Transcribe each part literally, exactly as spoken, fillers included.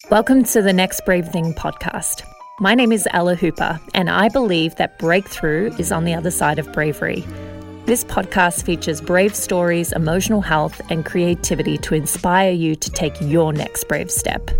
Welcome to the Next Brave Thing podcast. My name is Ella Hooper, and I believe that breakthrough is on the other side of bravery. This podcast features brave stories, emotional health, and creativity to inspire you to take your next brave step.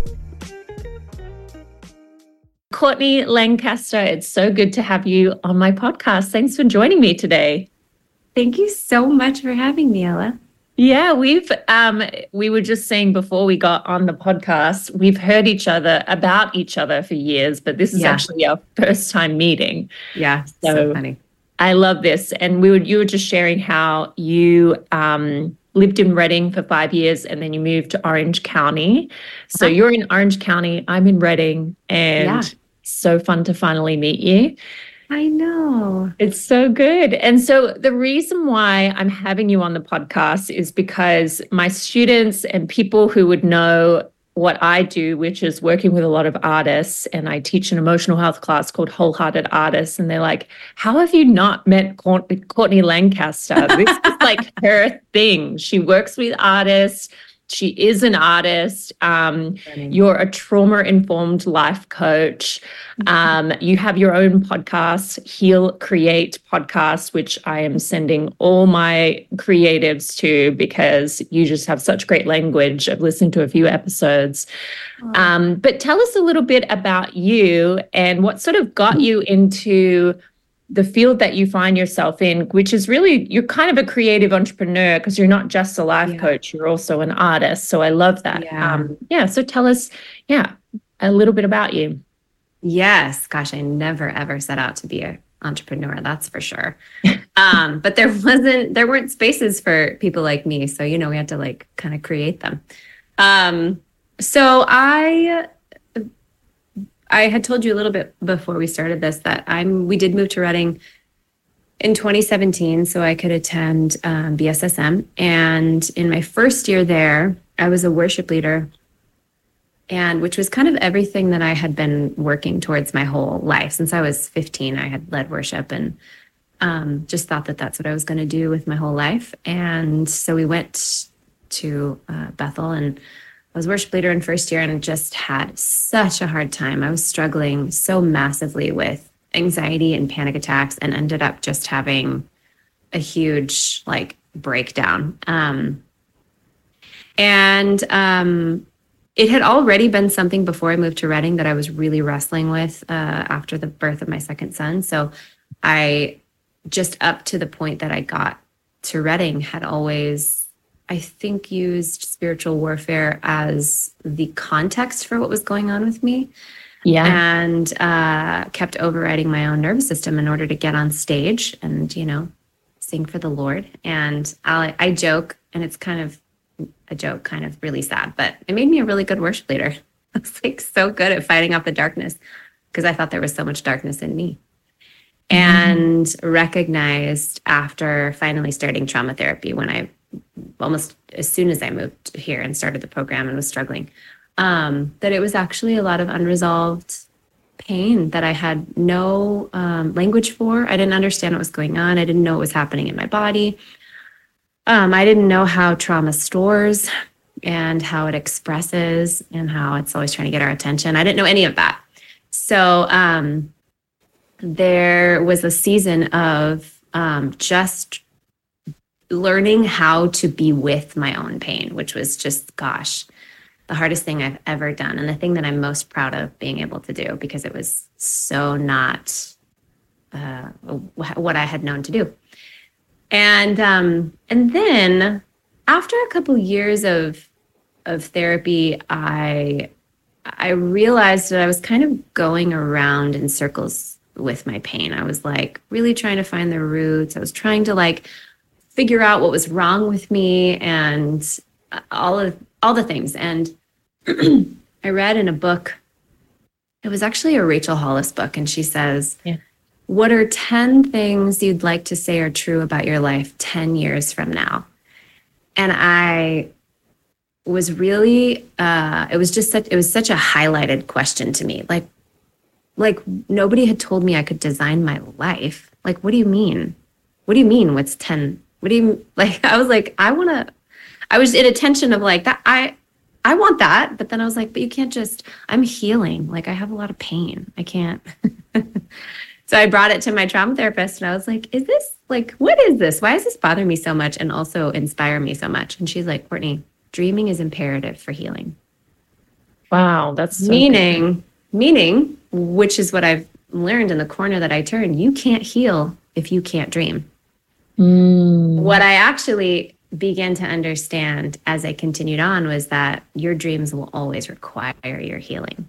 Courtney Lancaster, it's so good to have you on my podcast. Thanks for joining me today. Thank you so much for having me, Ella. Yeah, we've, um, we were just saying before we got on the podcast, we've heard each other about each other for years, but this is yeah. actually our first time meeting. Yeah, so, so funny. I love this. And we were, you were just sharing how you um, lived in Redding for five years and then you moved to Orange County. So uh-huh. You're in Orange County, I'm in Redding, and yeah. so fun to finally meet you. I know. It's so good. And so the reason why I'm having you on the podcast is because my students and people who would know what I do, which is working with a lot of artists, and I teach an emotional health class called Wholehearted Artists, and they're like, how have you not met Courtney Lancaster? This is like her thing. She works with artists. She is an artist. Um, you're a trauma-informed life coach. Um, you have your own podcast, Heal Create Podcast, which I am sending all my creatives to because you just have such great language. I've listened to a few episodes. Um, but tell us a little bit about you and what sort of got you into the field that you find yourself in, which is really, you're kind of a creative entrepreneur because you're not just a life yeah. coach, you're also an artist. So I love that. Yeah. Um, yeah. So tell us, yeah, a little bit about you. Yes. Gosh, I never, ever set out to be an entrepreneur. That's for sure. um, but there wasn't, there weren't spaces for people like me. So, you know, we had to like kind of create them. Um, so I, I had told you a little bit before we started this that I'm. we did move to Redding in twenty seventeen so I could attend um, B S S M. And in my first year there, I was a worship leader, and which was kind of everything that I had been working towards my whole life. Since I was fifteen, I had led worship and um, just thought that that's what I was going to do with my whole life. And so we went to uh, Bethel, and I was worship leader in first year and just had such a hard time. I was struggling so massively with anxiety and panic attacks and ended up just having a huge like breakdown. Um, and um, it had already been something before I moved to Redding that I was really wrestling with uh, after the birth of my second son. So I just up to the point that I got to Redding had always I think used spiritual warfare as the context for what was going on with me. Yeah. And uh, kept overriding my own nervous system in order to get on stage and, you know, sing for the Lord. And I, I joke, and it's kind of a joke, kind of really sad, but it made me a really good worship leader. I was like so good at fighting off the darkness because I thought there was so much darkness in me. Mm-hmm. And recognized after finally starting trauma therapy when I almost as soon as I moved here and started the program and was struggling, um, that it was actually a lot of unresolved pain that I had no um, language for. I didn't understand what was going on. I didn't know what was happening in my body. Um, I didn't know how trauma stores and how it expresses and how it's always trying to get our attention. I didn't know any of that. So um, there was a season of um, just learning how to be with my own pain, which was just, gosh, the hardest thing I've ever done. And the thing that I'm most proud of being able to do because it was so not uh, what I had known to do. And um, and then after a couple years of of therapy, I I realized that I was kind of going around in circles with my pain. I was like really trying to find the roots. I was trying to like figure out what was wrong with me and all of all the things. And I read in a book, it was actually a Rachel Hollis book, and she says, yeah. what are ten things you'd like to say are true about your life ten years from now? And I was really, uh, it was just such, it was such a highlighted question to me. Like, like nobody had told me I could design my life. Like, what do you mean? What do you mean? What's ten? What do you like? I was like, I want to, I was in a tension of like that. I, I want that. But then I was like, but you can't just, I'm healing. Like I have a lot of pain. I can't. So I brought it to my trauma therapist and I was like, is this like, what is this? Why does this bother me so much and also inspire me so much? And she's like, Courtney, dreaming is imperative for healing. Wow. That's so meaning, good. meaning, which is what I've learned in the corner that I turn, you can't heal if you can't dream. Mm. What I actually began to understand as I continued on was that your dreams will always require your healing.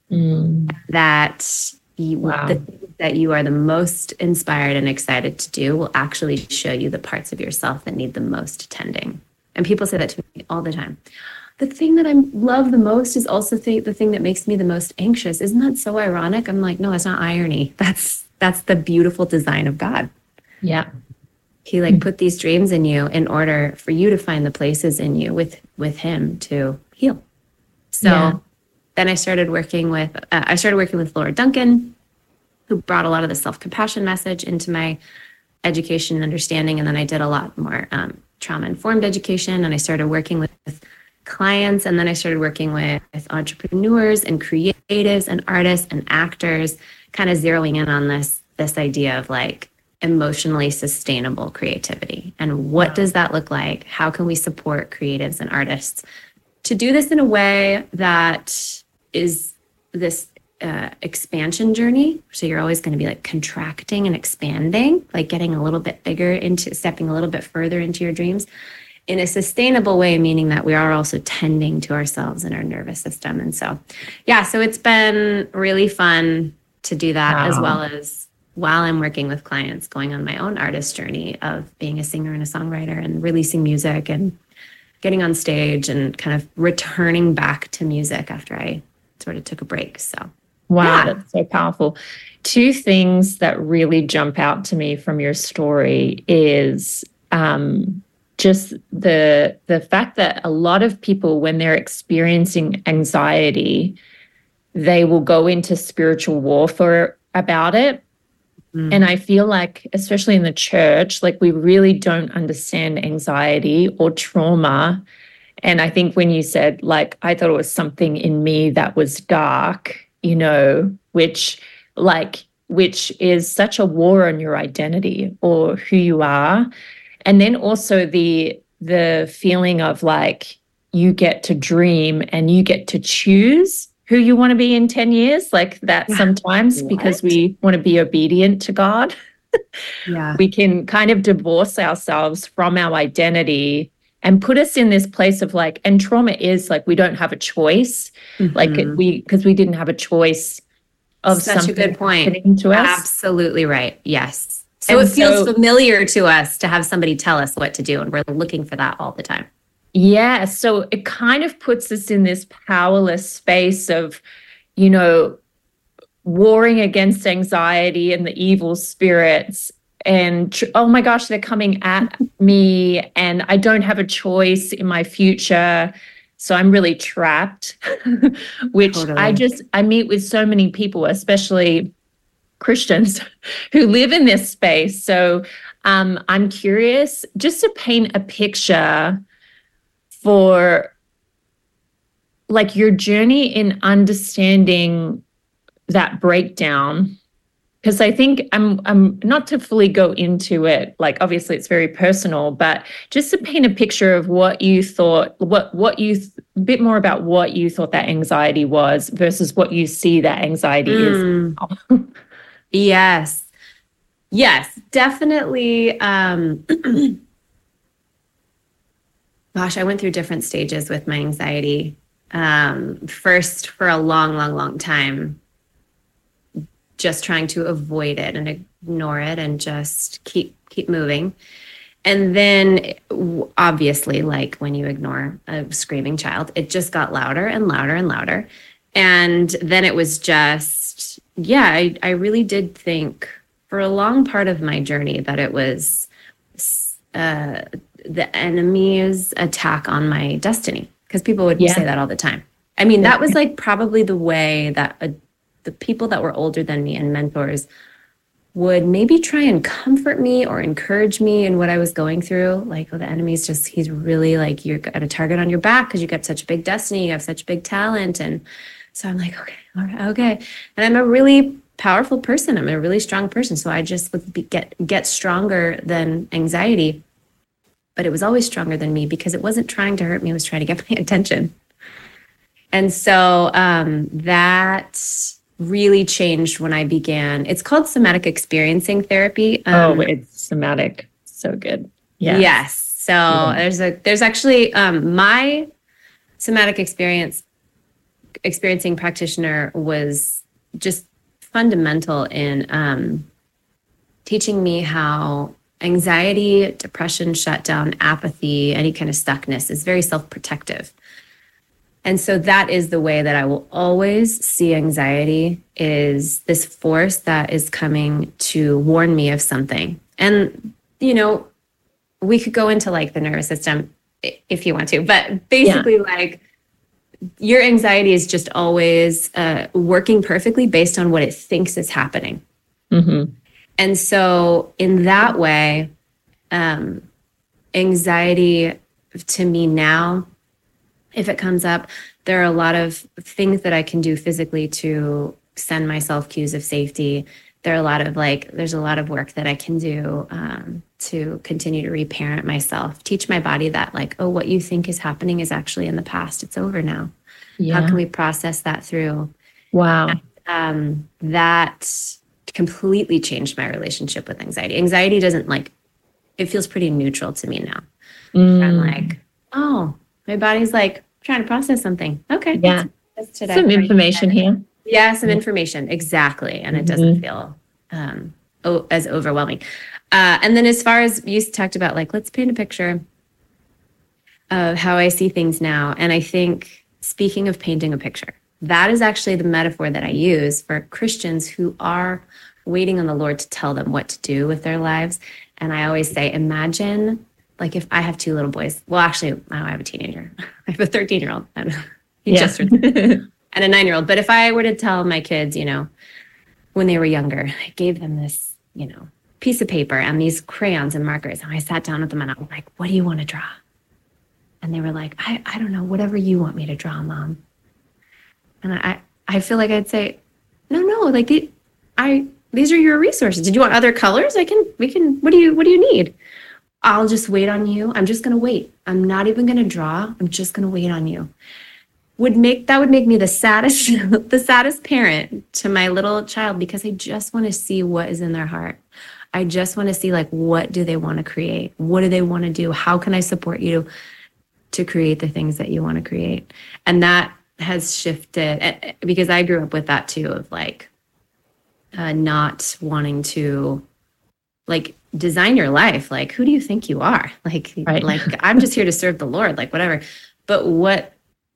Mm. That you, wow. the things that you are the most inspired and excited to do will actually show you the parts of yourself that need the most tending. And people say that to me all the time. The thing that I love the most is also th- the thing that makes me the most anxious. Isn't that so ironic? I'm like, no, it's not irony. That's that's the beautiful design of God. Yeah. He like put these dreams in you in order for you to find the places in you with with him to heal. So yeah. then I started working with uh, I started working with Laura Duncan, who brought a lot of the self-compassion message into my education and understanding. And then I did a lot more um, trauma-informed education, and I started working with clients, and then I started working with, with entrepreneurs and creatives and artists and actors, kind of zeroing in on this this idea of like emotionally sustainable creativity. And what does that look like? How can we support creatives and artists to do this in a way that is this uh, expansion journey? So you're always going to be like contracting and expanding, like getting a little bit bigger into stepping a little bit further into your dreams in a sustainable way, meaning that we are also tending to ourselves and our nervous system. And so, yeah, so it's been really fun to do that, wow. as well as while I'm working with clients, going on my own artist journey of being a singer and a songwriter and releasing music and getting on stage and kind of returning back to music after I sort of took a break. So, wow, yeah. That's so powerful. Two things that really jump out to me from your story is um, just the the fact that a lot of people, when they're experiencing anxiety, they will go into spiritual warfare about it. Mm. And I feel like, especially in the church, like we really don't understand anxiety or trauma. And I think when you said, like, I thought it was something in me that was dark, you know, which like, which is such a war on your identity or who you are. And then also the the feeling of like you get to dream and you get to choose who you want to be in ten years, like that. Yeah. Sometimes what? Because we want to be obedient to God, yeah, we can kind of divorce ourselves from our identity and put us in this place of like, and trauma is like we don't have a choice, mm-hmm. like we because we didn't have a choice of such something a good point happening to us. Absolutely right. Yes. So and it feels so, familiar to us to have somebody tell us what to do, and we're looking for that all the time. Yeah. So it kind of puts us in this powerless space of, you know, warring against anxiety and the evil spirits. And, oh my gosh, they're coming at me and I don't have a choice in my future. So I'm really trapped, which totally. I just, I meet with so many people, especially Christians who live in this space. So um, I'm curious just to paint a picture for like your journey in understanding that breakdown, because I think I'm I'm not to fully go into it, like obviously it's very personal, but just to paint a picture of what you thought, what what you th- a bit more about what you thought that anxiety was versus what you see that anxiety mm. is. Yes. Yes, definitely. Um, gosh, I went through different stages with my anxiety. Um, first, for a long, long, long time, just trying to avoid it and ignore it and just keep keep moving. And then, obviously, like when you ignore a screaming child, it just got louder and louder and louder. And then it was just, yeah, I, I really did think for a long part of my journey that it was uh, the enemy's attack on my destiny, because people would yeah. say that all the time. I mean, yeah. that was like probably the way that uh, the people that were older than me and mentors would maybe try and comfort me or encourage me in what I was going through. Like, oh, the enemy's just, he's really like, you're got a target on your back because you got such a big destiny, you have such big talent. And so I'm like, okay, all right, okay. And I'm a really powerful person. I'm a really strong person. So I just would be, get, get stronger than anxiety. But it was always stronger than me because it wasn't trying to hurt me. It was trying to get my attention. And so um, that really changed when I began. It's called somatic experiencing therapy. Um, oh, it's somatic. So good. Yeah. Yes. So yeah. there's a there's actually um, my somatic experience experiencing practitioner was just fundamental in um, teaching me how anxiety, depression, shutdown, apathy, any kind of stuckness is very self-protective. And so that is the way that I will always see anxiety, is this force that is coming to warn me of something. And, you know, we could go into like the nervous system if you want to, but basically yeah. like your anxiety is just always uh, working perfectly based on what it thinks is happening. Mm-hmm. And so in that way, um, anxiety to me now, if it comes up, there are a lot of things that I can do physically to send myself cues of safety. There are a lot of like, there's a lot of work that I can do um, to continue to reparent myself, teach my body that like, oh, what you think is happening is actually in the past. It's over now. Yeah. How can we process that through? Wow. And, um, that completely changed my relationship with anxiety. Anxiety doesn't like, it feels pretty neutral to me now. Mm. I'm like, oh, my body's like trying to process something. Okay. Yeah. That's, that's some information here. Yeah, some information. Exactly. And it doesn't mm-hmm. feel um, o- as overwhelming. Uh, and then as far as you talked about, like, let's paint a picture of how I see things now. And I think, speaking of painting a picture, that is actually the metaphor that I use for Christians who are waiting on the Lord to tell them what to do with their lives. And I always say, imagine, like, if I have two little boys. Well, actually, I have a teenager. I have a thirteen-year-old. He yeah. just turned and a nine-year-old. But if I were to tell my kids, you know, when they were younger, I gave them this, you know, piece of paper and these crayons and markers. And I sat down with them and I'm like, what do you want to draw? And they were like, I, I don't know, whatever you want me to draw, Mom. And I, I feel like I'd say, no, no, like the, I, these are your resources. Did you want other colors? I can, we can, what do you, what do you need? I'll just wait on you. I'm just going to wait. I'm not even going to draw. I'm just going to wait on you. Would make, that would make me the saddest, the saddest parent to my little child, because I just want to see what is in their heart. I just want to see, like, what do they want to create? What do they want to do? How can I support you to create the things that you want to create? And that has shifted, because I grew up with that too, of like uh, not wanting to like design your life. Like, who do you think you are? Like, right. like I'm just here to serve the Lord, like whatever. But what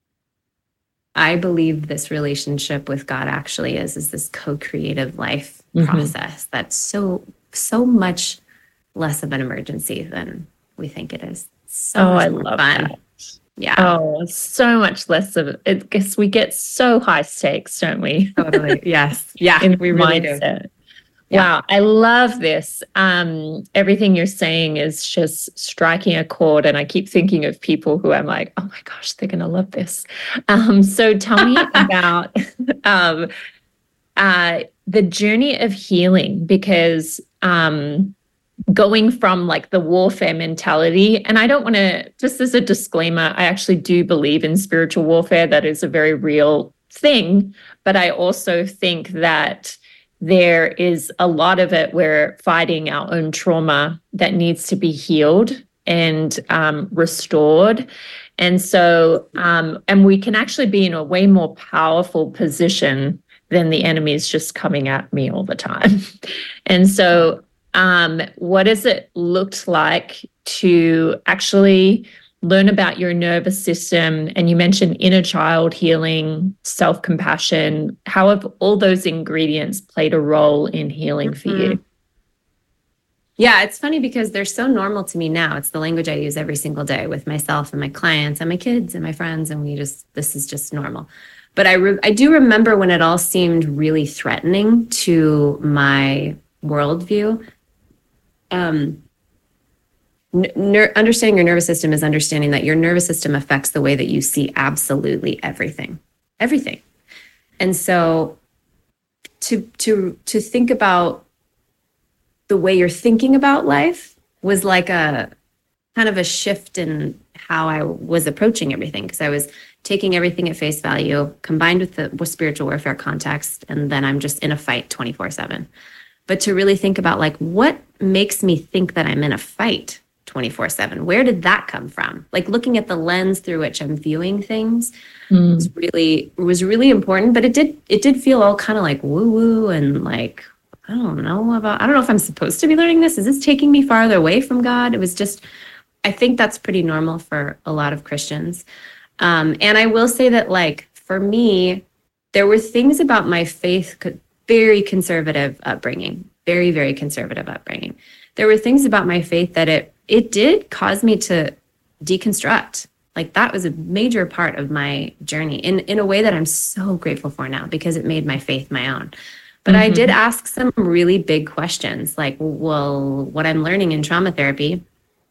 I believe this relationship with God actually is, is this co-creative life mm-hmm. process that's so, so much less of an emergency than we think it is. So oh, much I more love fun. that. Yeah. Oh, so much less of it. I guess we get so high stakes, don't we? Totally. Yes. Yeah. In we really mindset. do. Yeah. Wow. I love this. Um, everything you're saying is just striking a chord. And I keep thinking of people who I'm like, oh my gosh, they're going to love this. Um, so tell me about um, uh, the journey of healing, because um, going from like the warfare mentality, and I don't want to, just as a disclaimer, I actually do believe in spiritual warfare. That is a very real thing. But I also think that there is a lot of it we're fighting our own trauma that needs to be healed and um, restored. And so, um, and we can actually be in a way more powerful position than the enemy is just coming at me all the time. And so, um, what has it looked like to actually learn about your nervous system? And you mentioned inner child healing, self-compassion. How have all those ingredients played a role in healing for mm-hmm. you? Yeah, it's funny because they're so normal to me now. It's the language I use every single day with myself and my clients and my kids and my friends. And we just, this is just normal. But I, re- I do remember when it all seemed really threatening to my worldview. Um, ner- understanding your nervous system is understanding that your nervous system affects the way that you see absolutely everything, everything. And so to, to, to think about the way you're thinking about life was like a kind of a shift in how I was approaching everything, because I was taking everything at face value combined with the with spiritual warfare context. And then I'm just in a fight twenty-four seven. But to really think about like, what makes me think that I'm in a fight twenty-four seven? Where did that come from? Like looking at the lens through which I'm viewing things mm. was really, was really important, but it did, it did feel all kind of like woo woo and like, I don't know about, I don't know if I'm supposed to be learning this. Is this taking me farther away from God? It was just, I think that's pretty normal for a lot of Christians. Um, and I will say that like, for me, there were things about my faith, very conservative upbringing, very, very conservative upbringing. There were things about my faith that it, it did cause me to deconstruct. Like that was a major part of my journey in, in a way that I'm so grateful for now, because it made my faith my own. But mm-hmm. I did ask some really big questions, like, well, what I'm learning in trauma therapy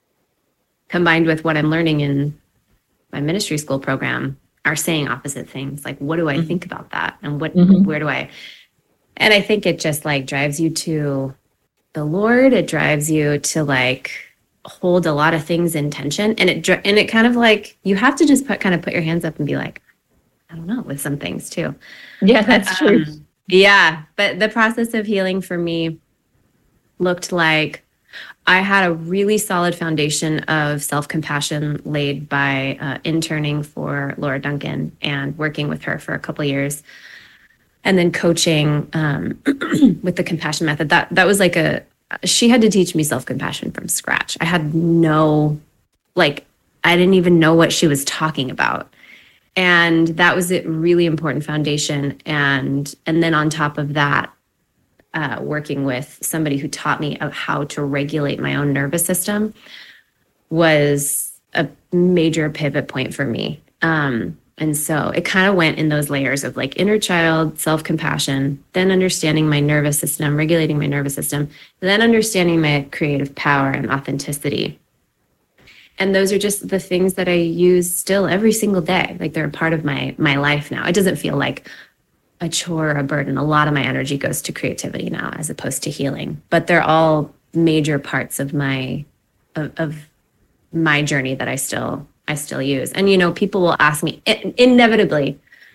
combined with what I'm learning in my ministry school program are saying opposite things. Like, what do I mm-hmm. think about that? And what, mm-hmm. where do I, and I think it just like drives you to the Lord. It drives you to like hold a lot of things in tension. And it, and it kind of like, you have to just put, kind of put your hands up and be like, I don't know, with some things too. Yeah, that's true. Um, yeah. But the process of healing for me looked like I had a really solid foundation of self-compassion laid by uh, interning for Laura Duncan and working with her for a couple of years, and then coaching um, with the compassion method. That that was like a, she had to teach me self-compassion from scratch. I had no, like, I didn't even know what she was talking about. And that was a really important foundation. And, and then on top of that, Uh, working with somebody who taught me of how to regulate my own nervous system was a major pivot point for me. Um, and so it kind of went in those layers of like inner child, self-compassion, then understanding my nervous system, regulating my nervous system, then understanding my creative power and authenticity. And those are just the things that I use still every single day. Like they're a part of my my life now. It doesn't feel like a chore or a burden. A lot of my energy goes to creativity now as opposed to healing, but they're all major parts of my, of, of my journey that I still, I still use. And, you know, people will ask me inevitably,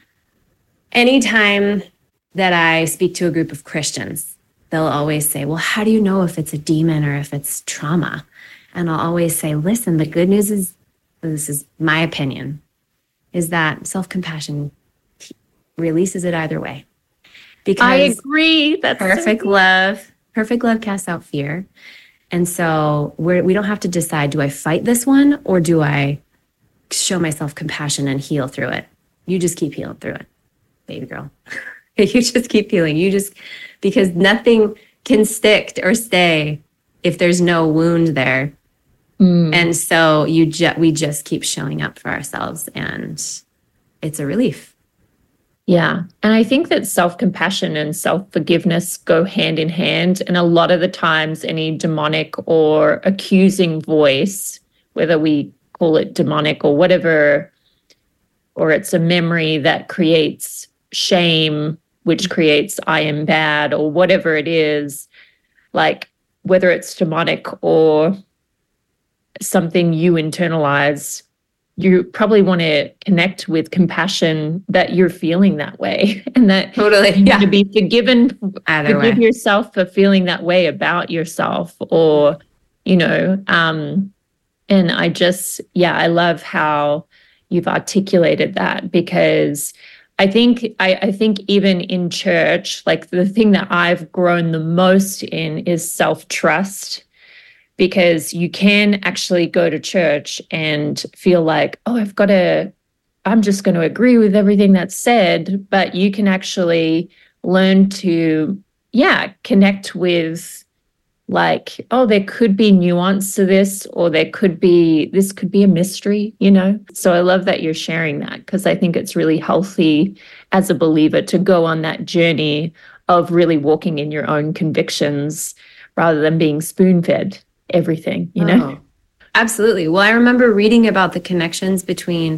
anytime that I speak to a group of Christians, they'll always say, well, how do you know if it's a demon or if it's trauma? And I'll always say, listen, the good news is, this is my opinion, is that self-compassion releases it either way. Because I agree. That's perfect so love. Perfect love casts out fear. And so we're, we don't have to decide, do I fight this one or do I show myself compassion and heal through it? You just keep healing through it, baby girl. You just keep healing. You just, because nothing can stick or stay if there's no wound there. Mm. And so you ju- we just keep showing up for ourselves, and it's a relief. Yeah. And I think that self-compassion and self-forgiveness go hand in hand. And a lot of the times any demonic or accusing voice, whether we call it demonic or whatever, or it's a memory that creates shame, which creates I am bad or whatever it is, like whether it's demonic or something you internalize, you probably want to connect with compassion that you're feeling that way, and that totally you yeah. want to be forgiven, Either forgive way. yourself for feeling that way about yourself, or, you know, um, and I just, yeah, I love how you've articulated that, because I think, I, I think even in church, like the thing that I've grown the most in is self-trust. Because you can actually go to church and feel like, oh, I've got to, I'm just going to agree with everything that's said. But you can actually learn to, yeah, connect with like, oh, there could be nuance to this, or there could be, this could be a mystery, you know? So I love that you're sharing that, because I think it's really healthy as a believer to go on that journey of really walking in your own convictions rather than being spoon-fed everything, you know? Oh, absolutely. Well, I remember reading about the connections between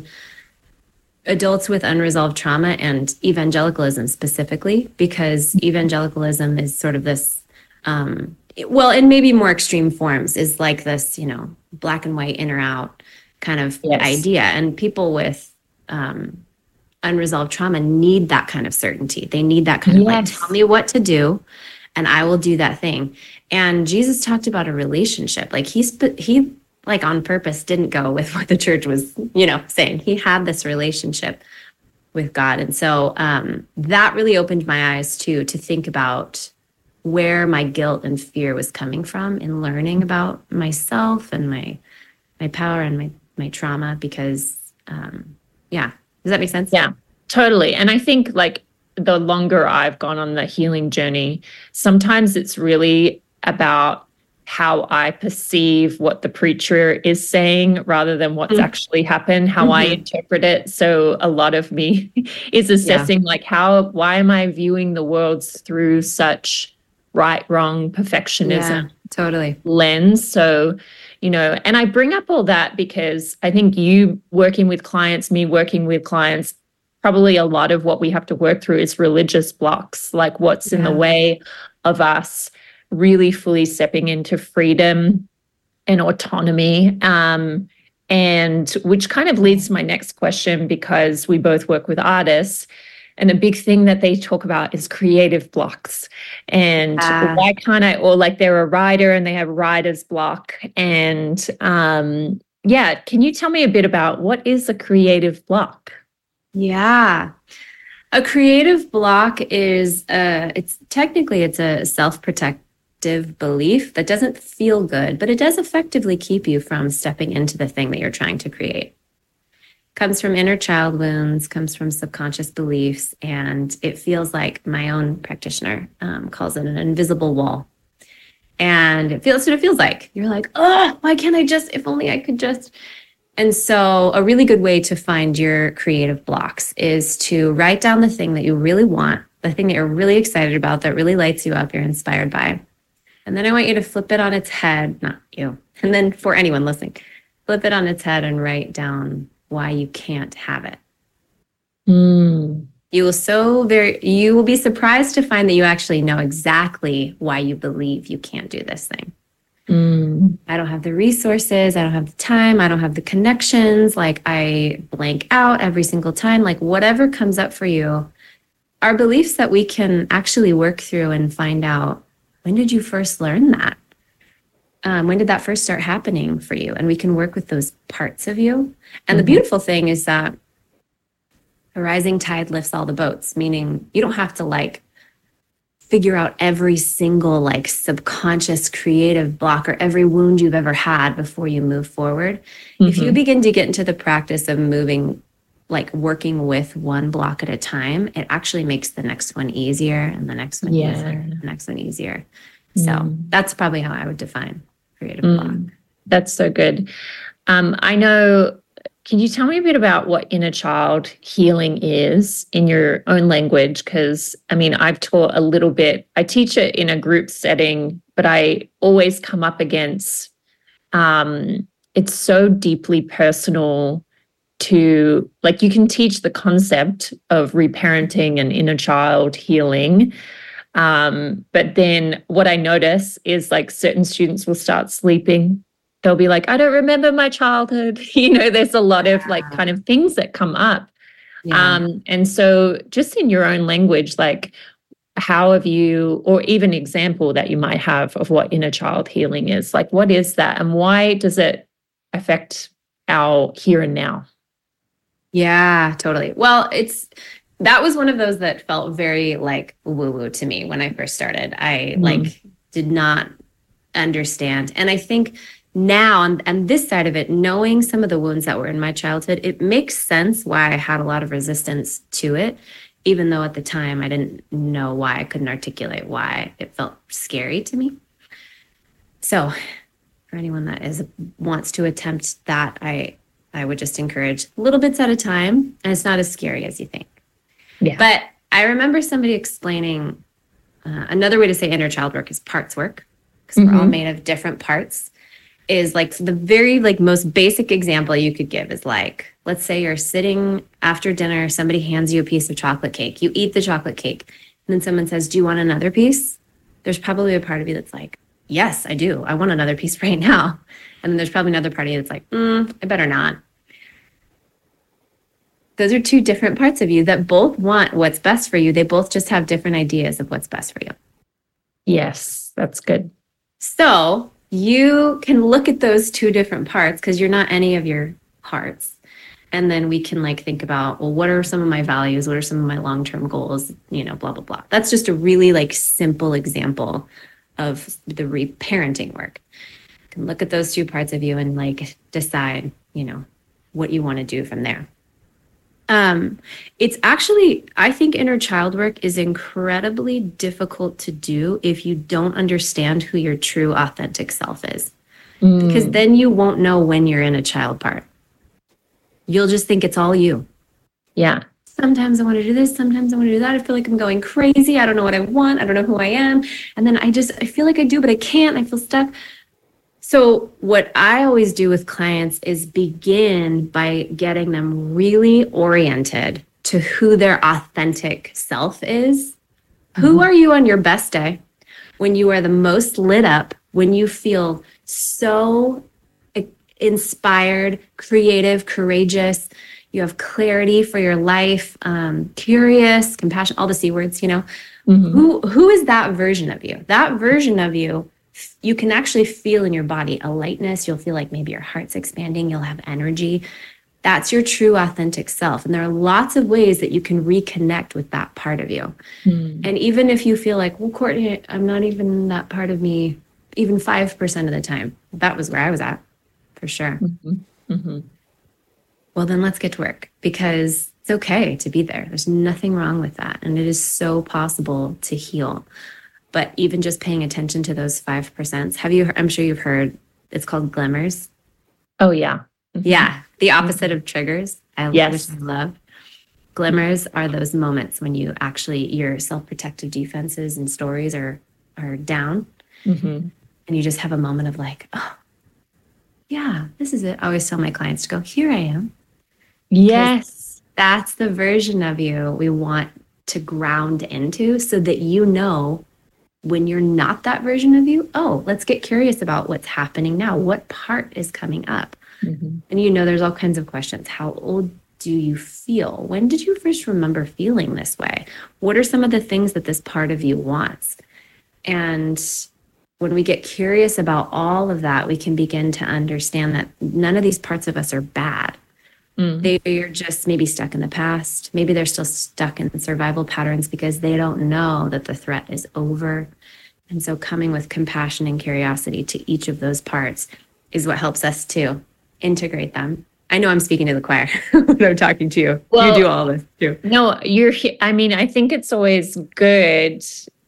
adults with unresolved trauma and evangelicalism specifically, because evangelicalism is sort of this, um, well, in maybe more extreme forms, is like this, you know, black and white, in or out kind of Yes. idea. And people with um, unresolved trauma need that kind of certainty. They need that kind of like, Yes. tell me what to do and I will do that thing. And Jesus talked about a relationship. Like he, sp- he like on purpose didn't go with what the church was, you know, saying. He had this relationship with God. And so um, that really opened my eyes too, to think about where my guilt and fear was coming from in learning about myself and my my power and my my trauma. Because um, yeah, does that make sense? Yeah, totally. And I think like the longer I've gone on the healing journey, sometimes it's really about how I perceive what the preacher is saying rather than what's mm-hmm. actually happened, how mm-hmm. I interpret it. So a lot of me is assessing yeah. like how, why am I viewing the world through such right, wrong, perfectionism yeah, totally lens? So, you know, and I bring up all that because I think you working with clients, me working with clients, probably a lot of what we have to work through is religious blocks, like what's yeah. in the way of us really fully stepping into freedom and autonomy. Um, and which kind of leads to my next question, because we both work with artists. And a big thing that they talk about is creative blocks. And uh, why can't I, or like they're a writer and they have writer's block. And um, yeah, can you tell me a bit about what is a creative block? Yeah. A creative block is, uh, it's technically, it's a self-protective belief that doesn't feel good, but it does effectively keep you from stepping into the thing that you're trying to create. Comes from inner child wounds, comes from subconscious beliefs, and it feels like, my own practitioner um, calls it an invisible wall. And it feels what it feels like. You're like, oh, why can't I just, if only I could just. And so a really good way to find your creative blocks is to write down the thing that you really want, the thing that you're really excited about, that really lights you up, you're inspired by. And then I want you to flip it on its head, not you, and then for anyone listening, flip it on its head and write down why you can't have it. Mm. You will so very, you will be surprised to find that you actually know exactly why you believe you can't do this thing. Mm. I don't have the resources. I don't have the time. I don't have the connections. Like I blank out every single time, like whatever comes up for you are beliefs that we can actually work through and find out, when did you first learn that? Um, when did that first start happening for you? And we can work with those parts of you. And mm-hmm. the beautiful thing is that a rising tide lifts all the boats, meaning you don't have to like figure out every single like subconscious creative block or every wound you've ever had before you move forward. Mm-hmm. If you begin to get into the practice of moving, like working with one block at a time, it actually makes the next one easier and the next one yeah. easier and the next one easier. So mm. that's probably how I would define creative mm. block. That's so good. Um, I know, can you tell me a bit about what inner child healing is in your own language? Because, I mean, I've taught a little bit. I teach it in a group setting, but I always come up against, um, it's so deeply personal to, like, you can teach the concept of reparenting and inner child healing. Um, but then what I notice is like certain students will start sleeping. They'll be like, I don't remember my childhood. You know, there's a lot of like kind of things that come up. Yeah. Um, and so just in your own language, like how have you, or even example that you might have of what inner child healing is, like what is that and why does it affect our here and now? Yeah, totally. Well, it's, that was one of those that felt very like woo-woo to me when I first started. I mm. like did not understand. And I think now on, on this side of it, knowing some of the wounds that were in my childhood, it makes sense why I had a lot of resistance to it, even though at the time I didn't know why. I couldn't articulate why it felt scary to me. So for anyone that is wants to attempt that, I I would just encourage little bits at a time, and it's not as scary as you think. Yeah. But I remember somebody explaining uh, another way to say inner child work is parts work, because mm-hmm. we're all made of different parts. Is like the very like most basic example you could give is like, let's say you're sitting after dinner, somebody hands you a piece of chocolate cake. You eat the chocolate cake, and then someone says, "Do you want another piece?" There's probably a part of you that's like, "Yes, I do. I want another piece right now." And then there's probably another part of you that's like, mm, "I better not." Those are two different parts of you that both want what's best for you. They both just have different ideas of what's best for you. Yes, that's good. So you can look at those two different parts because you're not any of your parts. And then we can like think about, well, what are some of my values? What are some of my long-term goals? You know, blah, blah, blah. That's just a really like simple example of the reparenting work. You can look at those two parts of you and like decide, you know, what you want to do from there. Um, it's actually, I think inner child work is incredibly difficult to do if you don't understand who your true authentic self is. Mm. Because then you won't know when you're in a child part. You'll just think it's all you. Yeah. Sometimes I want to do this. Sometimes I want to do that. I feel like I'm going crazy. I don't know what I want. I don't know who I am. And then I just, I feel like I do, but I can't. I feel stuck. So what I always do with clients is begin by getting them really oriented to who their authentic self is. Mm-hmm. Who are you on your best day? When you are the most lit up, when you feel so inspired, creative, courageous, you have clarity for your life, um, curious, compassion, all the C words, you know, mm-hmm. who, who is that version of you? That version of you, you can actually feel in your body a lightness. You'll feel like maybe your heart's expanding. You'll have energy. That's your true authentic self. And there are lots of ways that you can reconnect with that part of you. Mm. And even if you feel like, well, Courtney, I'm not even that part of me, even five percent of the time, that was where I was at, for sure. Mm-hmm. Mm-hmm. Well, then let's get to work, because it's okay to be there. There's nothing wrong with that. And it is so possible to heal. But even just paying attention to those five percent, have you, I'm sure you've heard, it's called glimmers. Oh, yeah. Mm-hmm. Yeah. The opposite of triggers. I yes. which I love. Glimmers are those moments when you actually, your self-protective defenses and stories are, are down. Mm-hmm. And you just have a moment of like, oh, yeah, this is it. I always tell my clients to go, here I am. Yes. That's the version of you we want to ground into, so that you know when you're not that version of you, oh, let's get curious about what's happening now. What part is coming up? Mm-hmm. And you know, there's all kinds of questions. How old do you feel? When did you first remember feeling this way? What are some of the things that this part of you wants? And when we get curious about all of that, we can begin to understand that none of these parts of us are bad. Mm. They are just maybe stuck in the past. Maybe they're still stuck in survival patterns because they don't know that the threat is over. And so coming with compassion and curiosity to each of those parts is what helps us to integrate them. I know I'm speaking to the choir when I'm talking to you. Well, you do all this too. No, you're, I mean, I think it's always good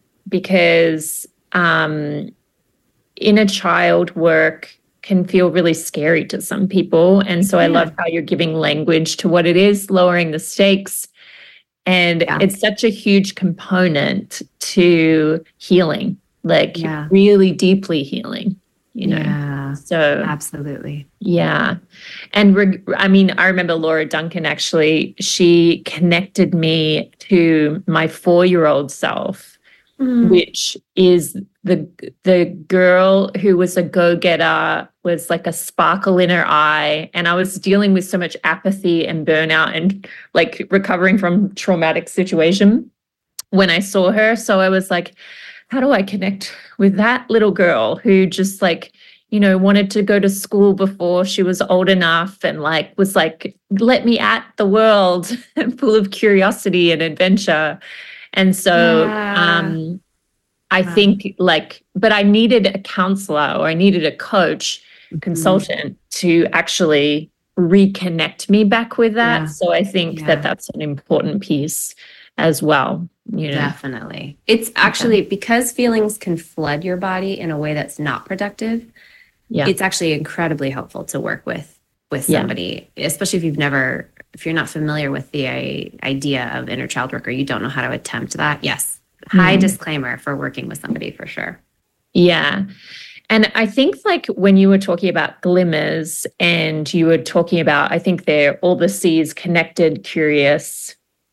because um, inner child work can feel really scary to some people. And so yeah. I love how you're giving language to what it is, lowering the stakes. And yeah. it's such a huge component to healing, like yeah. really deeply healing, you know? Yeah, so absolutely. Yeah. And reg- I mean, I remember Laura Duncan, actually, she connected me to my four-year-old self, mm. which is the the girl who was a go-getter, was like a sparkle in her eye. And I was dealing with so much apathy and burnout and like recovering from traumatic situation when I saw her. So I was like, how do I connect with that little girl who just like, you know, wanted to go to school before she was old enough and like was like, let me at the world, full of curiosity and adventure. And so yeah. um I wow. think like, but I needed a counselor or I needed a coach, mm-hmm. consultant to actually reconnect me back with that. Yeah. So I think yeah. that that's an important piece as well. you know? Definitely. It's actually okay. Because feelings can flood your body in a way that's not productive. Yeah. It's actually incredibly helpful to work with with somebody, yeah. especially if you've never, if you're not familiar with the uh, idea of inner child work or you don't know how to attempt that. Yes. High mm. disclaimer for working with somebody for sure. Yeah. And I think like when you were talking about glimmers and you were talking about, I think they're all the C's: connected, curious,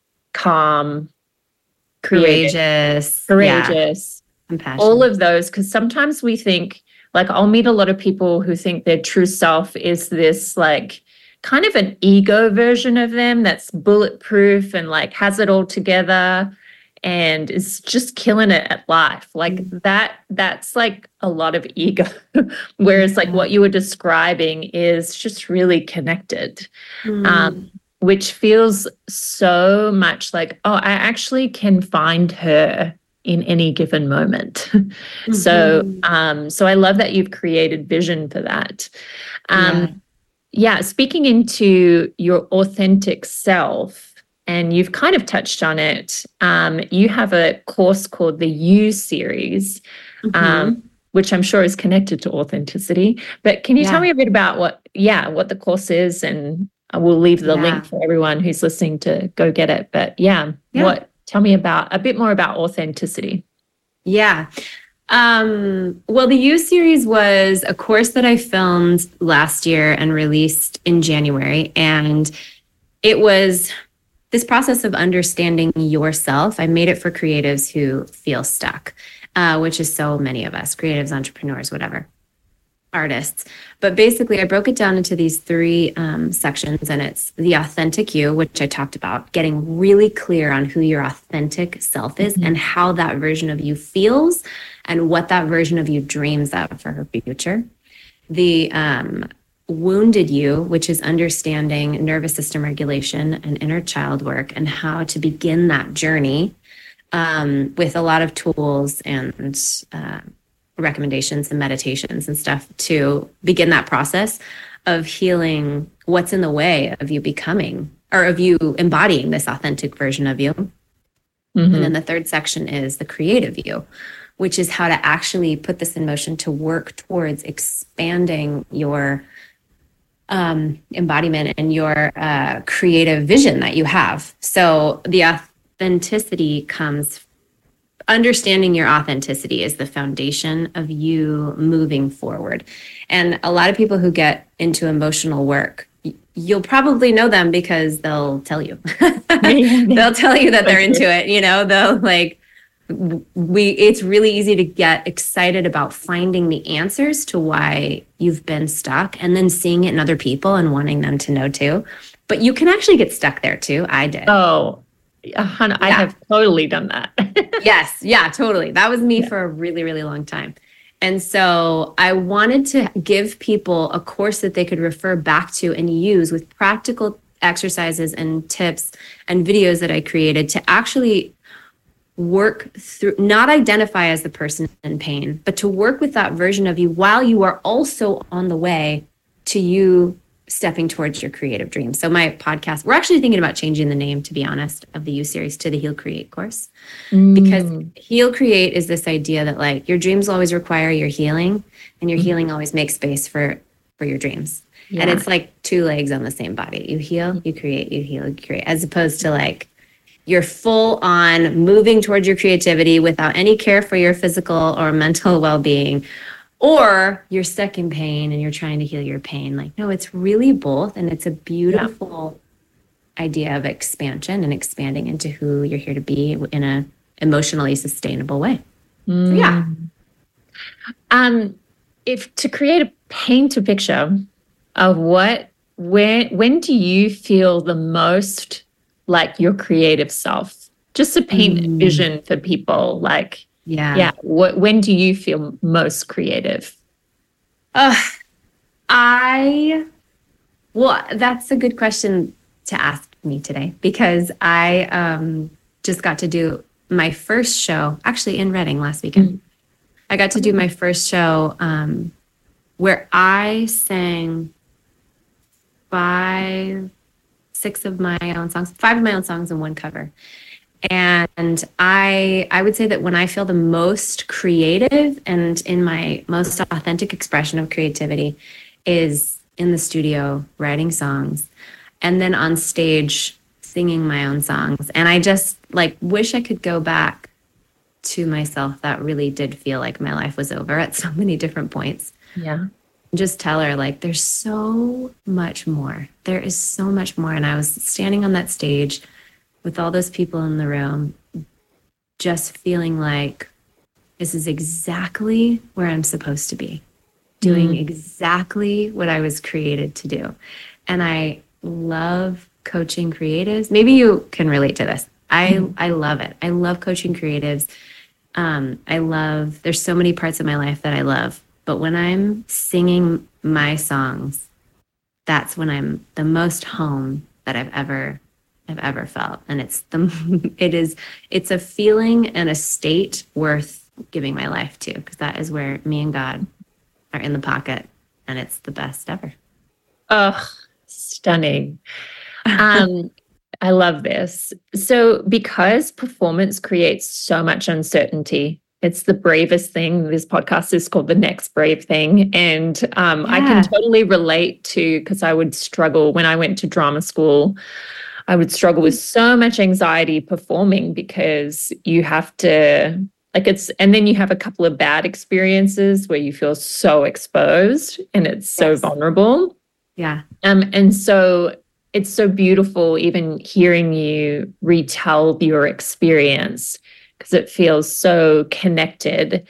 calm, creative, courageous, courageous, yeah. compassionate. All of those. Because sometimes we think, like, I'll meet a lot of people who think their true self is this like kind of an ego version of them that's bulletproof and like has it all together and is just killing it at life. Like mm-hmm. that, that's like a lot of ego. Whereas like what you were describing is just really connected, mm-hmm. um, which feels so much like, oh, I actually can find her in any given moment. Mm-hmm. So, um, so I love that you've created vision for that. Um, yeah. yeah, speaking into your authentic self, and you've kind of touched on it. Um, you have a course called the You Series, mm-hmm. um, which I'm sure is connected to authenticity. But can you yeah. tell me a bit about what, yeah, what the course is? And I will leave the yeah. link for everyone who's listening to go get it. But yeah, yeah. what? Tell me about a bit more about authenticity. Yeah. Um, well, the You Series was a course that I filmed last year and released in January. And it was this process of understanding yourself. I made it for creatives who feel stuck, uh, which is so many of us, creatives, entrepreneurs, whatever, artists. But basically, I broke it down into these three um, sections, and it's the authentic you, which I talked about, getting really clear on who your authentic self is mm-hmm. and how that version of you feels and what that version of you dreams of for her future. The um, wounded you, which is understanding nervous system regulation and inner child work and how to begin that journey um, with a lot of tools and uh, recommendations and meditations and stuff to begin that process of healing what's in the way of you becoming or of you embodying this authentic version of you. Mm-hmm. And then the third section is the creative you, which is how to actually put this in motion to work towards expanding your um, embodiment and your uh, creative vision that you have. So the authenticity comes Understanding your authenticity is the foundation of you moving forward. And a lot of people who get into emotional work, you'll probably know them because they'll tell you. They'll tell you that they're into it. You know, they'll like, we, it's really easy to get excited about finding the answers to why you've been stuck and then seeing it in other people and wanting them to know too. But you can actually get stuck there too. I did. Oh, I yeah. have totally done that. Yes. Yeah, totally. That was me yeah. for a really, really long time. And so I wanted to give people a course that they could refer back to and use with practical exercises and tips and videos that I created to actually work through, not identify as the person in pain, but to work with that version of you while you are also on the way to you stepping towards your creative dreams. So my podcast, we're actually thinking about changing the name, to be honest, of the You Series to the Heal Create course. Mm. Because Heal Create is this idea that like your dreams always require your healing and your mm. healing always makes space for, for your dreams. Yeah. And it's like two legs on the same body. You heal, you create, you heal, you create, as opposed to like you're full on moving towards your creativity without any care for your physical or mental well-being. Or you're stuck in pain and you're trying to heal your pain. Like, no, it's really both. And it's a beautiful yeah. idea of expansion and expanding into who you're here to be in a emotionally sustainable way. Mm. So, yeah. Um, if to create a paint a picture of what, when, when do you feel the most like your creative self? Just to paint mm. a vision for people, like, Yeah. Yeah. What, when do you feel most creative? Uh, I, well, that's a good question to ask me today because I um, just got to do my first show actually in Reading last weekend. Mm-hmm. I got to do my first show um, where I sang five, six of my own songs, five of my own songs and one cover. And I I would say that when I feel the most creative and in my most authentic expression of creativity is in the studio writing songs and then on stage singing my own songs. And I just like wish I could go back to myself that really did feel like my life was over at so many different points. Yeah. Just tell her like there's so much more. There is so much more. And I was standing on that stage with all those people in the room, just feeling like this is exactly where I'm supposed to be, doing mm. exactly what I was created to do. And I love coaching creatives. Maybe you can relate to this. I, mm. I love it. I love coaching creatives. Um, I love, there's so many parts of my life that I love, but when I'm singing my songs, that's when I'm the most home that I've ever I've ever felt. And it's the, it is, it's a feeling and a state worth giving my life to, because that is where me and God are in the pocket and it's the best ever. Oh, stunning. Um, I love this. So because performance creates so much uncertainty, it's the bravest thing. This podcast is called The Next Brave Thing. And um, yeah. I can totally relate to, because I would struggle when I went to drama school. I would struggle with so much anxiety performing because you have to, like it's, and then you have a couple of bad experiences where you feel so exposed and it's so yes. vulnerable. Yeah. Um, and so it's so beautiful even hearing you retell your experience because it feels so connected.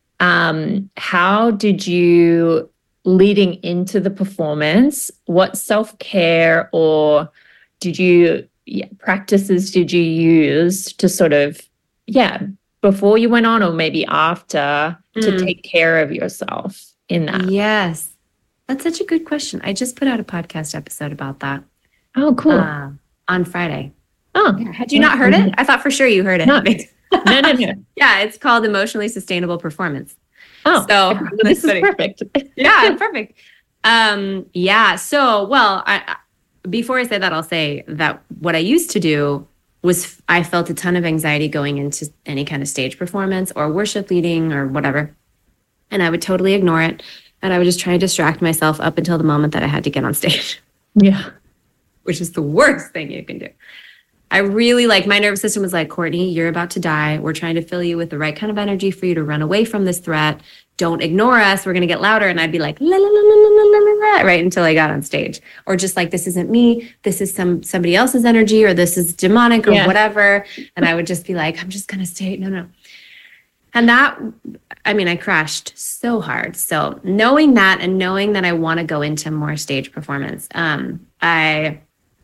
Um, how did you, leading into the performance, what self-care or did you, yeah, practices did you use to sort of, yeah, before you went on or maybe after mm. to take care of yourself in that? Yes. That's such a good question. I just put out a podcast episode about that. Oh, cool. Uh, on Friday. Oh. Yeah. Had you not heard it? I thought for sure you heard it. No, no, no. no. Yeah, it's called Emotionally Sustainable Performance. Oh, so this is perfect. Yeah, perfect. Um, yeah, so, well, I before I say that, I'll say that what I used to do was I felt a ton of anxiety going into any kind of stage performance or worship leading or whatever. And I would totally ignore it. And I would just try to distract myself up until the moment that I had to get on stage. Yeah. Which is the worst thing you can do. I really like, my nervous system was like, Courtney, you're about to die. We're trying to fill you with the right kind of energy for you to run away from this threat. Don't ignore us. We're going to get louder. And I'd be like, la, la, la, la, la, la, la, la, right until I got on stage. Or just like, this isn't me. This is some somebody else's energy, or this is demonic or yeah. whatever. And I would just be like, I'm just going to stay. No, no. And that, I mean, I crashed so hard. So knowing that and knowing that I want to go into more stage performance, um, I,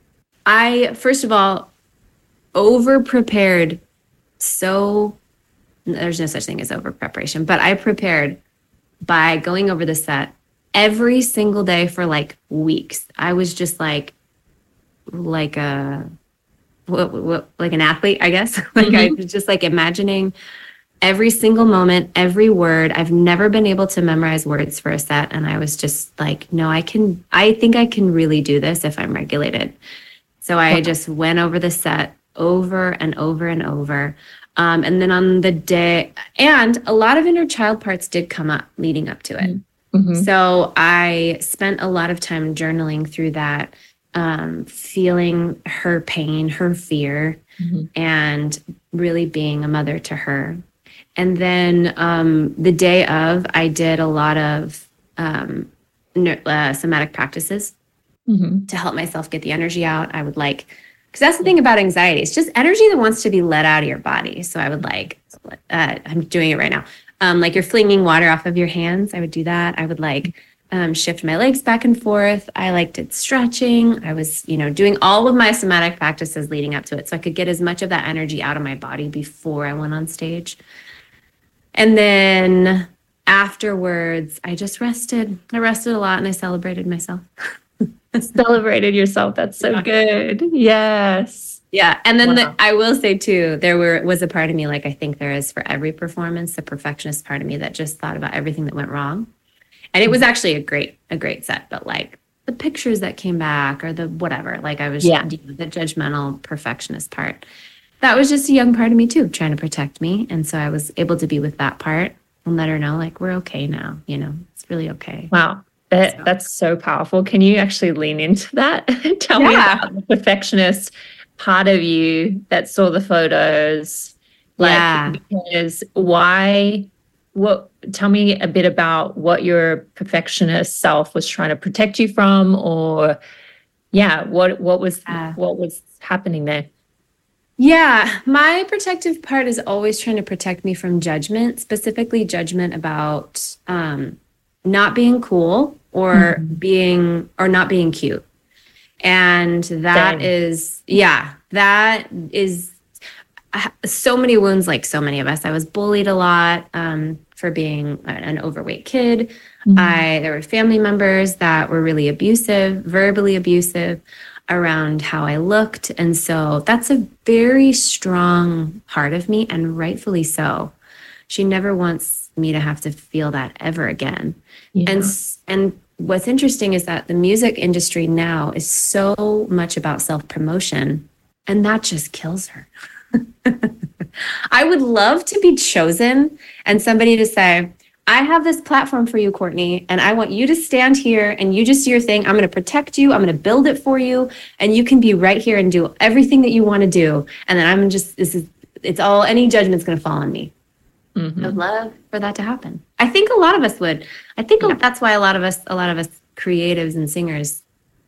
I, first of all, over prepared. So there's no such thing as over preparation, but I prepared by going over the set every single day for like weeks. I was just like, like a, what, what, like an athlete, I guess. like mm-hmm. I was just like imagining every single moment, every word. I've never been able to memorize words for a set. And I was just like, no, I can, I think I can really do this if I'm regulated. So I okay. just went over the set over and over and over. Um, and then on the day, and a lot of inner child parts did come up leading up to it. Mm-hmm. So I spent a lot of time journaling through that, um, feeling her pain, her fear, mm-hmm. and really being a mother to her. And then um, the day of, I did a lot of um, uh, somatic practices mm-hmm. to help myself get the energy out. I would like, because that's the thing about anxiety. It's just energy that wants to be let out of your body. So I would like, uh, I'm doing it right now. Um, like you're flinging water off of your hands. I would do that. I would like um, shift my legs back and forth. I liked it stretching. I was, you know, doing all of my somatic practices leading up to it. So I could get as much of that energy out of my body before I went on stage. And then afterwards, I just rested. I rested a lot and I celebrated myself. Celebrated yourself. That's so yeah. good. Yes. Yeah. And then wow. the, I will say too, there were was a part of me, like I think there is for every performance, the perfectionist part of me that just thought about everything that went wrong. And it was actually a great, a great set, but like the pictures that came back or the whatever, like I was yeah. the judgmental perfectionist part. that was just a young part of me too, trying to protect me. And so I was able to be with that part and let her know, like, we're okay now. You know, it's really okay. Wow. That, so. That's so powerful. Can you actually lean into that? Tell yeah. me about the perfectionist part of you that saw the photos. Like, yeah. because why, what, tell me a bit about what your perfectionist self was trying to protect you from, or yeah, what, what was, uh, what was happening there? Yeah, my protective part is always trying to protect me from judgment, specifically judgment about um, not being cool or mm-hmm. being or not being cute. And that Dang. is, yeah, that is so many wounds, like so many of us. I was bullied a lot um, for being an overweight kid. Mm-hmm. I there were family members that were really abusive, verbally abusive around how I looked. And so that's a very strong part of me, and rightfully so. She never wants me to have to feel that ever again. Yeah. And and what's interesting is that the music industry now is so much about self-promotion, and that just kills her. I would love to be chosen and somebody to say, I have this platform for you, Courtney, and I want you to stand here and you just do your thing. I'm going to protect you. I'm going to build it for you. And you can be right here and do everything that you want to do. And then I'm just, this is, it's all, any judgment's going to fall on me. Mm-hmm. I'd love for that to happen. I think a lot of us would. I think yeah. that's why a lot of us, a lot of us creatives and singers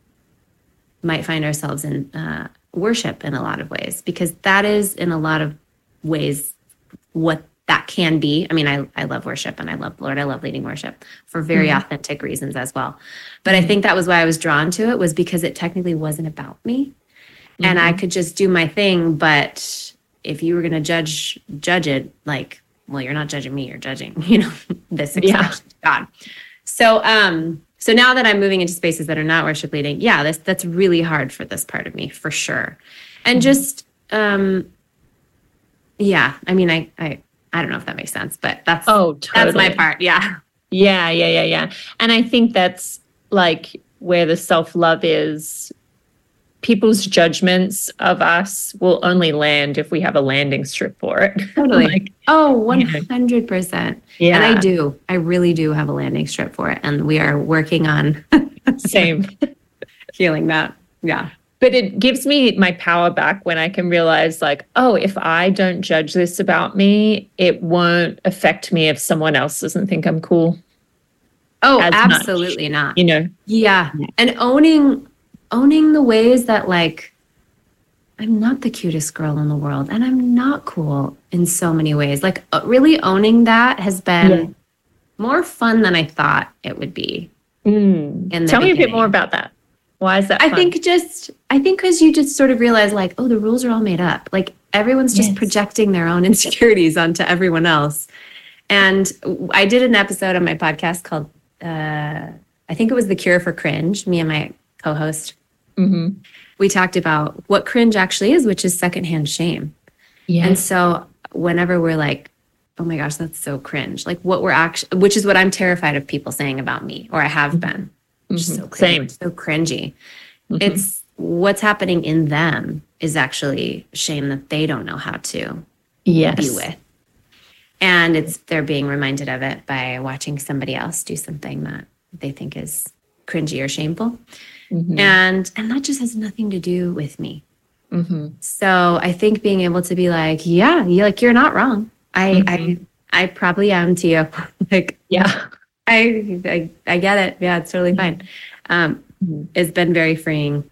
might find ourselves in uh, worship in a lot of ways, because that is in a lot of ways what that can be. I mean, I, I love worship and I love Lord. I love leading worship for very mm-hmm. authentic reasons as well. But mm-hmm. I think that was why I was drawn to it, was because it technically wasn't about me mm-hmm. and I could just do my thing. But if you were going to judge, judge it, like, well, you're not judging me, you're judging, you know, this expression yeah. to God. So, um, so now that I'm moving into spaces that are not worship leading, yeah, this, that's really hard for this part of me, for sure. And mm-hmm. just, um, yeah, I mean, I, I, I don't know if that makes sense, but that's, oh, totally. That's my part. Yeah. Yeah. Yeah. Yeah. Yeah. And I think that's like where the self-love is. People's judgments of us will only land if we have a landing strip for it. Totally. like, oh, one hundred percent. Yeah. And I do. I really do have a landing strip for it. And we are working on same healing that. Yeah. But it gives me my power back when I can realize, like, oh, if I don't judge this about me, it won't affect me if someone else doesn't think I'm cool. Oh, absolutely much, not. You know? Yeah. And owning owning the ways that, like, I'm not the cutest girl in the world and I'm not cool in so many ways. Like, really owning that has been yeah. more fun than I thought it would be. Mm. In the Tell beginning. me a bit more about that. Why is that I fun? think just, I think because you just sort of realize, like, oh, the rules are all made up. Like, everyone's just yes. projecting their own insecurities onto everyone else. And I did an episode on my podcast called, uh, I think it was The Cure for Cringe, me and my co-host. Mm-hmm. We talked about what cringe actually is, which is secondhand shame. Yes. And so whenever we're like, oh my gosh, that's so cringe, like what we're actually, which is what I'm terrified of people saying about me, or I have been. Mm-hmm. So cringy, Same. So cringy. Mm-hmm. It's what's happening in them is actually shame that they don't know how to yes. be with. And it's they're being reminded of it by watching somebody else do something that they think is cringy or shameful. Mm-hmm. And and that just has nothing to do with me. Mm-hmm. So I think being able to be like, yeah, you like you're not wrong. I mm-hmm. I I probably am to you. like, yeah, I, I I get it. Yeah, it's totally fine. Um, mm-hmm. It's been very freeing.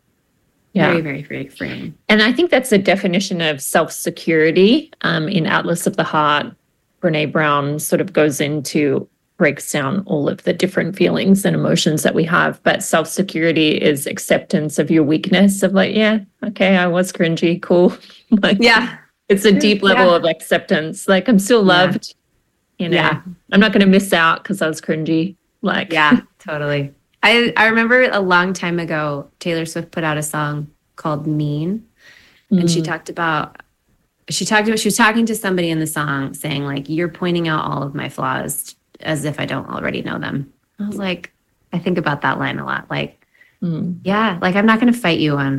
Yeah. Very, very, very freeing. And I think that's the definition of self-security. Um, in Atlas of the Heart, Brene Brown sort of goes into breaks down all of the different feelings and emotions that we have. But self-security is acceptance of your weakness, of like, yeah, okay, I was cringy, cool. like, yeah. It's a deep level yeah. of acceptance. Like, I'm still loved. Yeah. You know, yeah. I'm not going to miss out because I was cringy. Like, yeah, totally. I, I remember a long time ago, Taylor Swift put out a song called Mean. Mm. And she talked about, she talked about, she was talking to somebody in the song saying, like, you're pointing out all of my flaws as if I don't already know them. I was like, I think about that line a lot. Like, mm. yeah, like I'm not going to fight you on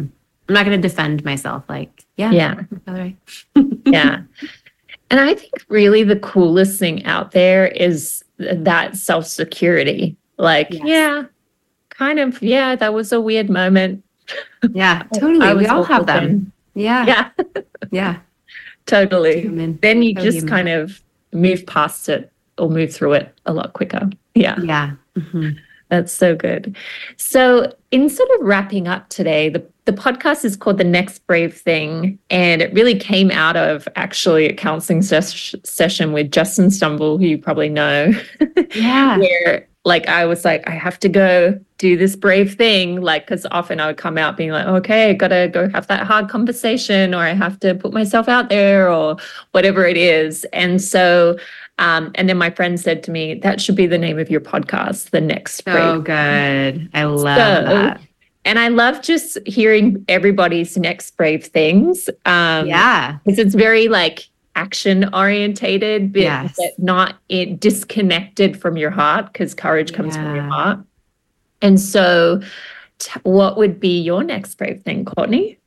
I'm not going to defend myself. Like, yeah, Yeah. all right. Yeah. And I think really the coolest thing out there is that self-security. Like, Yes. yeah, kind of, yeah, that was a weird moment. Yeah, totally. I We was all have awful them. then. Yeah. Yeah, Yeah. totally. Human. Then you So just human. kind of move past it or move through it a lot quicker. Yeah. Yeah. Mhm. That's so good. So, in sort of wrapping up today, the, the podcast is called The Next Brave Thing. And it really came out of actually a counseling ses- session with Justin Stumble, who you probably know. Yeah. Where, like, I was like, I have to go do this brave thing. Like, because often I would come out being like, okay, got to go have that hard conversation, or I have to put myself out there, or whatever it is. And so, Um, and then my friend said to me, that should be the name of your podcast, The Next Brave. So good. I love So, that. And I love just hearing everybody's next brave things. Um, Yeah. Because it's very like action orientated, but, Yes. but not it disconnected from your heart, because courage comes from your Yeah. heart. And so t- what would be your next brave thing, Courtney?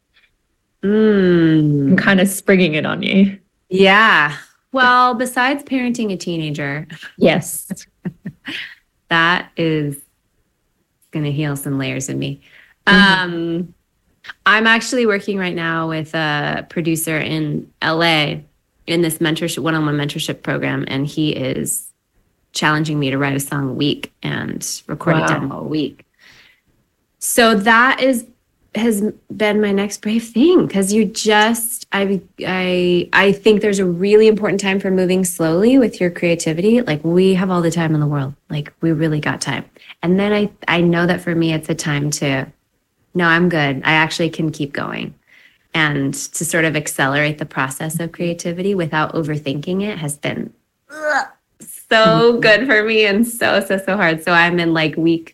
Mm. I'm kind of springing it on you. Yeah. Well, besides parenting a teenager, Yes. that is going to heal some layers in me. Mhm. Um, I'm actually working right now with a producer in L A in this mentorship, one-on-one mentorship program, and he is challenging me to write a song a week and record Wow. a demo a week. So that is has been my next brave thing, because you just I I I think there's a really important time for moving slowly with your creativity. Like, we have all the time in the world. Like, we really got time. And then I I know that for me it's a time to no, I'm good. I actually can keep going. And to sort of accelerate the process of creativity without overthinking it has been ugh, so good for me, and so so so hard. So I'm in like week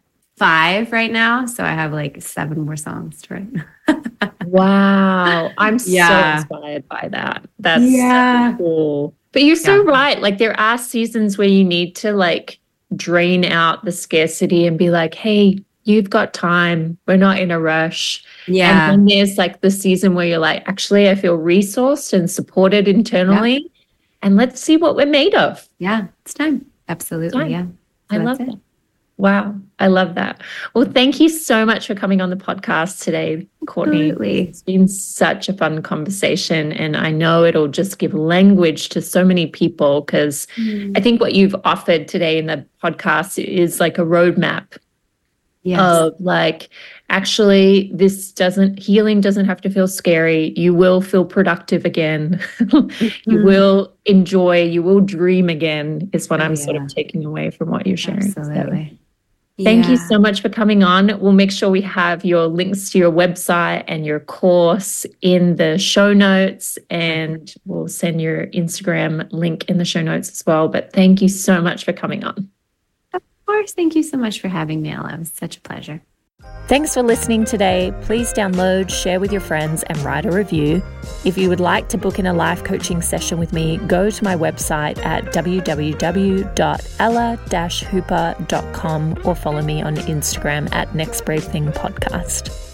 five right now. So I have like seven more songs to write. Wow. I'm Yeah. so inspired by that. That's Yeah. so cool. But you're so Yeah. right. Like, there are seasons where you need to like drain out the scarcity and be like, hey, you've got time. We're not in a rush. Yeah. And then there's like the season where you're like, actually, I feel resourced and supported internally. And let's see what we're made of. Yeah. It's time. Absolutely. Time. Yeah. I So love that's that. Wow. I love that. Well, thank you so much for coming on the podcast today, Courtney. Absolutely. It's been such a fun conversation. And I know it'll just give language to so many people, because Mm. I think what you've offered today in the podcast is like a roadmap Yes. of like, actually, this doesn't, healing doesn't have to feel scary. You will feel productive again. You Mhm. will enjoy, you will dream again, is what Oh, I'm sort yeah. of taking away from what you're sharing. So Absolutely. thank you Yeah. so much for coming on. We'll make sure we have your links to your website and your course in the show notes, and we'll send your Instagram link in the show notes as well. But thank you so much for coming on. Of course. Thank you so much for having me, Ella. It was such a pleasure. Thanks for listening today. Please download, share with your friends, and write a review. If you would like to book in a life coaching session with me, go to my website at w w w dot ella dash hooper dot com or follow me on Instagram at Next Brave Thing Podcast.